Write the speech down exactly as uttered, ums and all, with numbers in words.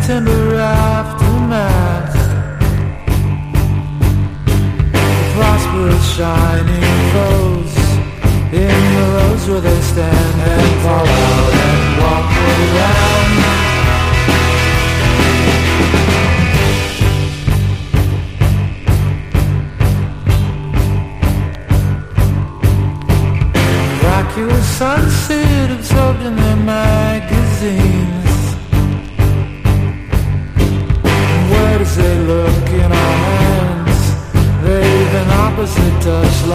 timber aftermath. The prosperous shining foes in the roads where they stand and fall out and walk around. Vacuous sunset absorbed in their magazines.